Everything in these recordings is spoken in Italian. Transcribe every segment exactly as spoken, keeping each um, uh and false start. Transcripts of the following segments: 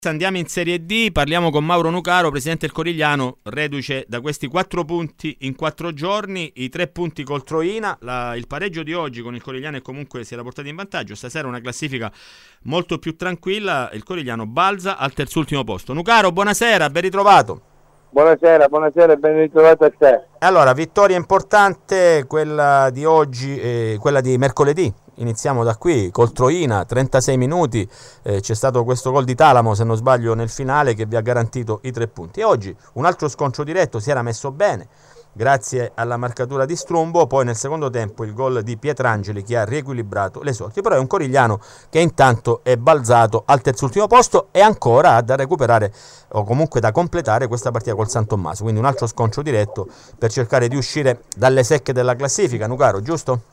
Andiamo in Serie D, parliamo con Mauro Nucaro, presidente del Corigliano, reduce da questi quattro punti in quattro giorni, i tre punti col Troina, la, il pareggio di oggi con il Corigliano è comunque si era portato in vantaggio, stasera una classifica molto più tranquilla, il Corigliano balza al terzultimo posto. Nucaro, buonasera, ben ritrovato. Buonasera, buonasera e ben ritrovato a te. Allora, vittoria importante, quella di oggi e quella di mercoledì. Iniziamo da qui, col Troina, trentasei minuti, eh, c'è stato questo gol di Talamo, se non sbaglio, nel finale che vi ha garantito i tre punti. E oggi un altro scontro diretto, si era messo bene, grazie alla marcatura di Strumbo, poi nel secondo tempo il gol di Pietrangeli che ha riequilibrato le sorti. Però è un Corigliano che intanto è balzato al terzultimo posto e ancora ha da recuperare o comunque da completare questa partita col San Tommaso. Quindi un altro scontro diretto per cercare di uscire dalle secche della classifica, Nucaro, giusto?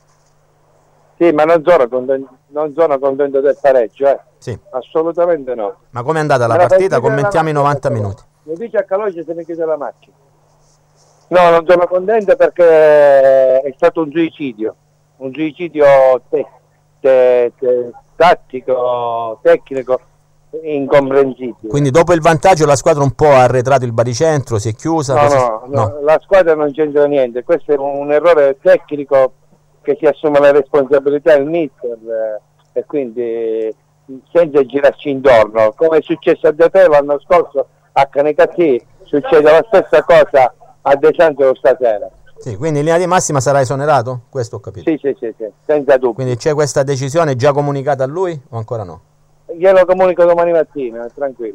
Sì, ma non sono contento, non sono contento del pareggio, eh? Sì. Assolutamente no. Ma com'è andata la partita? Commentiamo i novanta minuti. Mi dice a Calogero se mi chiude la macchina. No, non sono contento perché è stato un suicidio, un suicidio te, te, te, tattico, tecnico, incomprensibile. Quindi dopo il vantaggio la squadra un po' ha arretrato il baricentro, si è chiusa? No, così... no, no, no, la squadra non c'entra niente, questo è un errore tecnico che si assume la responsabilità il mister eh, e quindi senza girarci intorno, come è successo a De Te l'anno scorso a Canicattì, succede la stessa cosa a De Santo stasera. Sì, quindi in linea di massima sarà esonerato? Questo ho capito. Sì, sì, sì, sì, senza dubbio. Quindi c'è questa decisione già comunicata a lui o ancora no? Glielo comunico domani mattina, tranquillo.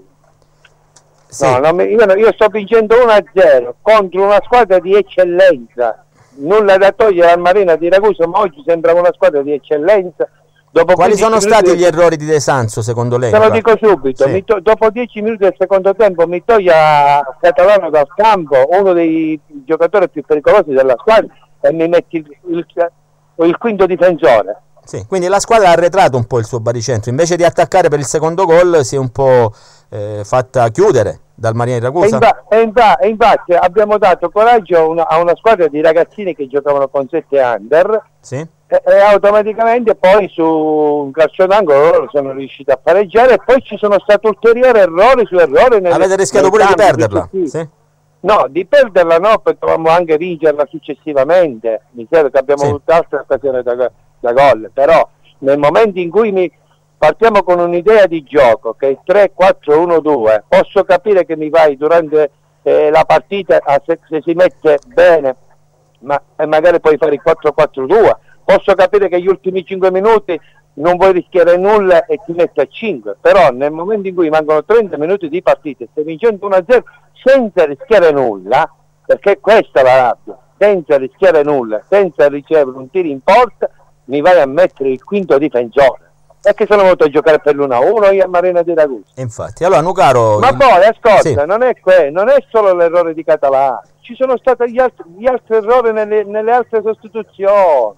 Sì. No, non mi, io, io sto vincendo uno a zero contro una squadra di eccellenza. Nulla da togliere al Marina di Ragusa, ma oggi sembrava una squadra di eccellenza. Dopo Quali sono stati minuti... gli errori di De Sanzo secondo lei? Te lo dico subito, sì. mi to... dopo dieci minuti del secondo tempo mi toglie Catalano dal campo, uno dei giocatori più pericolosi della squadra, e mi metti il, il, il quinto difensore. Sì, quindi la squadra ha arretrato un po' il suo baricentro, invece di attaccare per il secondo gol si è un po' eh, fatta chiudere dal Marina di Ragusa. E, infa- e, infa- e infatti abbiamo dato coraggio a una, a una squadra di ragazzini che giocavano con sette under, sì. e, e automaticamente poi su un calcio d'angolo loro sono riusciti a pareggiare e poi ci sono stati ulteriori errori su errori. Nel, Avete rischiato pure di perderla? Sì. No, di perderla no, potevamo anche vincerla successivamente, mi sembra che abbiamo sì. avuto altre occasioni da, da gol, però nel momento in cui mi partiamo con un'idea di gioco che è tre quattro uno due, posso capire che mi vai durante eh, la partita a se, se si mette bene, ma e magari puoi fare il quattro quattro due, posso capire che gli ultimi cinque minuti non vuoi rischiare nulla e ti metti a cinque, però nel momento in cui mancano trenta minuti di partita e stai vincendo uno a zero senza rischiare nulla, perché questa è la rabbia, senza rischiare nulla, senza ricevere un tiro in porta, mi vai a mettere il quinto difensore. Perché sono venuto a giocare per l'uno a uno io a Marina di Ragusa. Infatti, allora Nucaro... Ma poi, ascolta, sì. non è que- non è solo l'errore di Català, ci sono stati gli altri, gli altri errori nelle, nelle altre sostituzioni.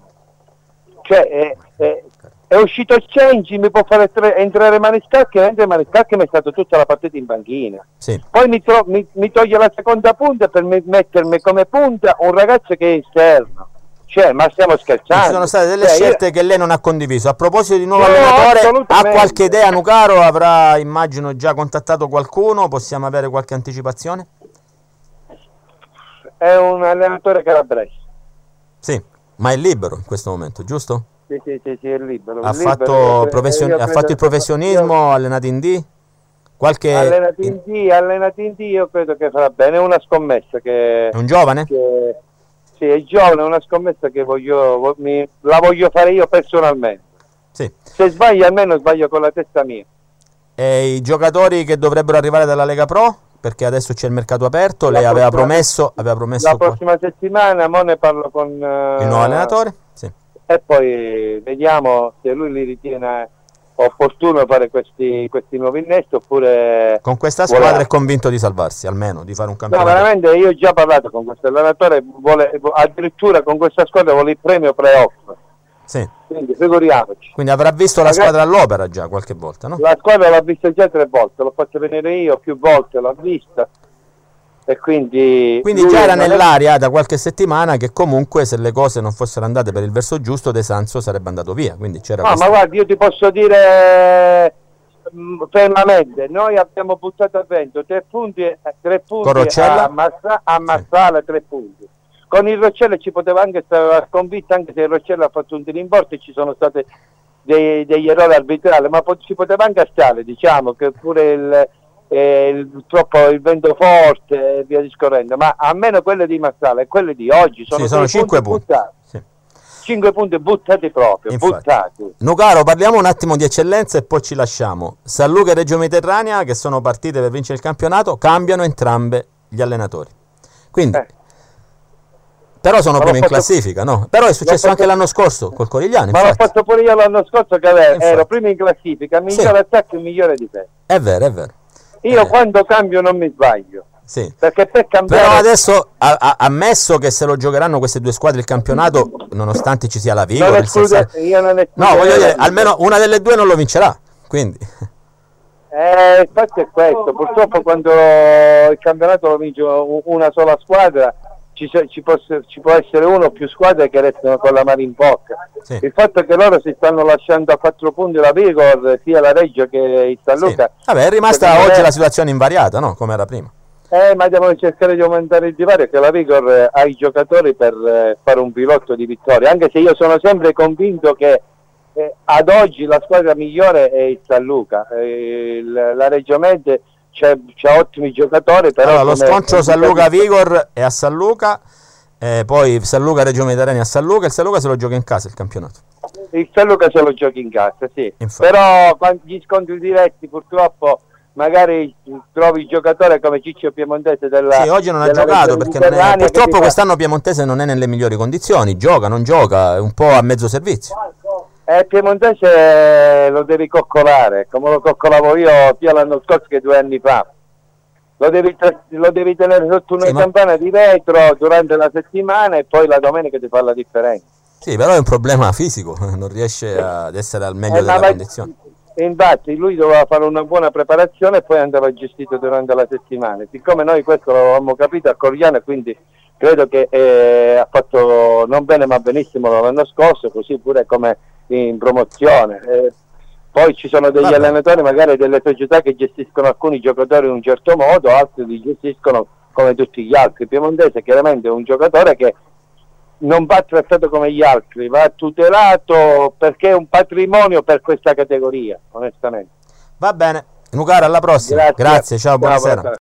Cioè, è, è, è uscito il Cenci, mi può fare tre, entrare Maniscalchi, mentre Maniscalchi mi è stato tutta la partita in panchina. Sì. Poi mi, tro- mi, mi toglie la seconda punta per me- mettermi come punta un ragazzo che è esterno. Cioè, ma stiamo scherzando? Ci sono state delle cioè, scelte io... che lei non ha condiviso. A proposito di nuovo no, allenatore, ha qualche idea Nucaro? Avrà, immagino, già contattato qualcuno? Possiamo avere qualche anticipazione? È un allenatore calabrese. Sì, ma è libero in questo momento, giusto? Sì, sì, sì, sì, è libero. Ha, libero, fatto, io, profession... io ha fatto il professionismo, io... allenato in D? Qualche... Allenati in D, allenati in D, io credo che farà bene. È una scommessa che... È un giovane? Che... Sì, è giovane, è una scommessa che voglio, mi, la voglio fare io personalmente. Sì. Se sbaglio almeno sbaglio con la testa mia. E i giocatori che dovrebbero arrivare dalla Lega Pro? Perché adesso c'è il mercato aperto, la lei aveva prossima, promesso, aveva promesso... La prossima qua. settimana, mo ne parlo con... Uh, il nuovo allenatore? Sì. E poi vediamo se lui li ritiene opportuno fare questi, questi nuovi innesti oppure... Con questa squadra vuole... è convinto di salvarsi, almeno, di fare un campionato. No, veramente io ho già parlato con questo allenatore, vuole, addirittura con questa squadra vuole il premio playoff. Sì. Quindi figuriamoci. Quindi avrà visto la Magari... squadra all'opera già qualche volta, no? La squadra l'ho vista già tre volte, l'ho fatto venire io, più volte l'ho vista. E quindi quindi già era nell'aria è... da qualche settimana che comunque se le cose non fossero andate per il verso giusto De Sanzo sarebbe andato via, quindi c'era no questa... ma guardi, io ti posso dire mh, fermamente, noi abbiamo buttato a vento tre punti, tre punti a, Massa, a Marsala, sì. tre punti. Con il Roccella ci poteva anche stare sconfitta, anche se il Roccella ha fatto un tiro in porta e ci sono stati dei, degli errori arbitrali, ma po- ci poteva anche stare, diciamo, che pure il, eh, il, troppo il vento forte e via discorrendo, ma almeno quelle di Marsala e quelle di oggi sono, sì, sono cinque punti. punti. Sì. cinque punti buttati proprio, infatti, buttati. Nucaro, parliamo un attimo di eccellenza e poi ci lasciamo. San Luca e Reggio Mediterranea, che sono partite per vincere il campionato, cambiano entrambe gli allenatori. Quindi, eh. però sono primi in classifica, no? Però è successo fatto... anche l'anno scorso col Corigliano. Ma infatti. L'ho fatto pure io l'anno scorso che ero, ero primo in classifica, migliore sì. attacco e migliore difesa. È vero, è vero. Io eh. quando cambio non mi sbaglio. Sì. Perché per cambiare... Però adesso, a, a, ammesso che se lo giocheranno queste due squadre il campionato, nonostante ci sia la Vigor, non esclude, io non no, voglio dire, almeno una delle due non lo vincerà, quindi... Eh, infatti è questo, purtroppo quando il campionato lo vince una sola squadra, ci, ci, può, ci può essere uno o più squadre che restano con la mano in bocca. Sì. Il fatto è che loro si stanno lasciando a quattro punti la Vigor, sia la Reggio che il San Luca. Sì. Vabbè, è rimasta oggi è... la situazione invariata, no? Come era prima. Eh, ma devono cercare di aumentare il divario, che la Vigor eh, ha i giocatori per eh, fare un pilotto di vittoria, anche se io sono sempre convinto che eh, ad oggi la squadra migliore è il San Luca, eh, il, la Reggio Med c'ha ottimi giocatori, però allora, lo scontro San Luca Vigor è a San Luca, eh, poi San Luca Reggio Mediterranea a San Luca, il San Luca se lo gioca in casa il campionato. Il San Luca se lo gioca in casa, sì. Infatti. Però gli scontri diretti purtroppo magari trovi il giocatore come Ciccio Piemontese della sì, oggi non ha giocato perché non è, purtroppo quest'anno Piemontese non è nelle migliori condizioni, gioca, non gioca, è un po' a mezzo servizio. Eh, Piemontese lo devi coccolare, come lo coccolavo io sia l'anno scorso che due anni fa. Lo devi, lo devi tenere sotto una sì, campana ma... di vetro durante la settimana e poi la domenica ti fa la differenza. Sì, però è un problema fisico, non riesce ad essere al meglio eh, della ma condizione. Infatti lui doveva fare una buona preparazione e poi andava gestito durante la settimana. Siccome noi questo l'avevamo capito a Corigliano, quindi credo che eh, ha fatto non bene ma benissimo l'anno scorso, così pure come in promozione. Eh, poi ci sono degli Vabbè. allenatori, magari delle società che gestiscono alcuni giocatori in un certo modo, altri li gestiscono come tutti gli altri. Piemontese chiaramente è un giocatore che non va trattato come gli altri, va tutelato perché è un patrimonio per questa categoria, onestamente. Va bene, Nucara, alla prossima. Grazie, Grazie ciao, buonasera. Ciao, buonasera.